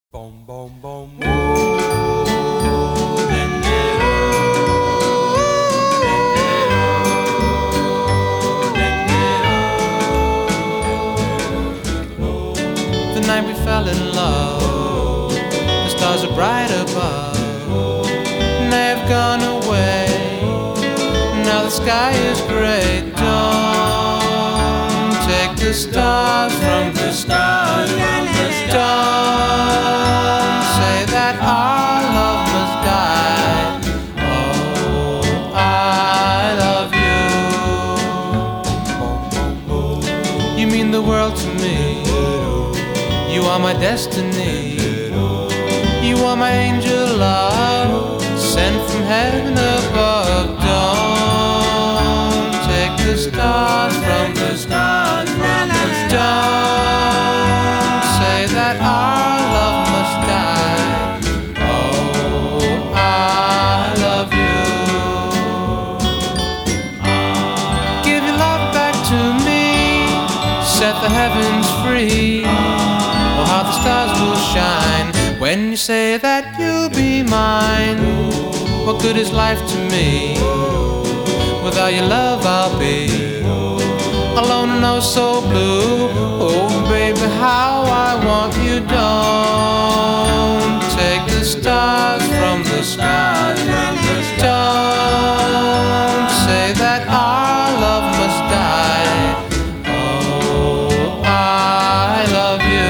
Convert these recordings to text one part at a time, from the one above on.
Boom, boom, boom. The night we fell in love, the stars are bright above, and they've gone away. Now the sky is gray. Don't take the stars from the stars. Don't say that our love must die. Oh, I love you. You mean the world to me. You are my destiny. You are my angel love, sent from heaven above. Don't take the stars from the stars. Don't say that our love must die. Oh, I love you. Give your love back to me. Set the heavens free. Oh, how the stars will shine when you say that you'll be mine. What good is life to me? Without your love I'll be alone and oh so blue. Oh baby, how I want you. Don't take the stars from the stars. Don't say that our love must die. Oh, I love you.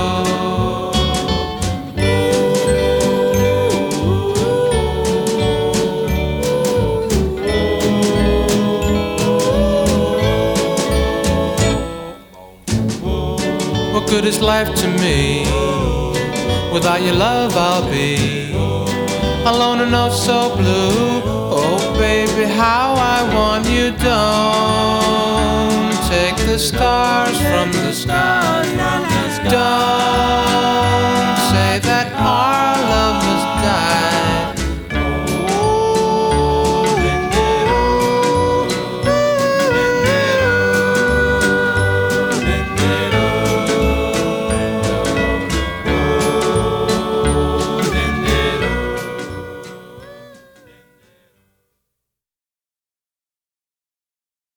What good is life to me? Without your love I'll be alone and oh so blue. Oh baby, how I want you. Don't take the stars from the stars. Don't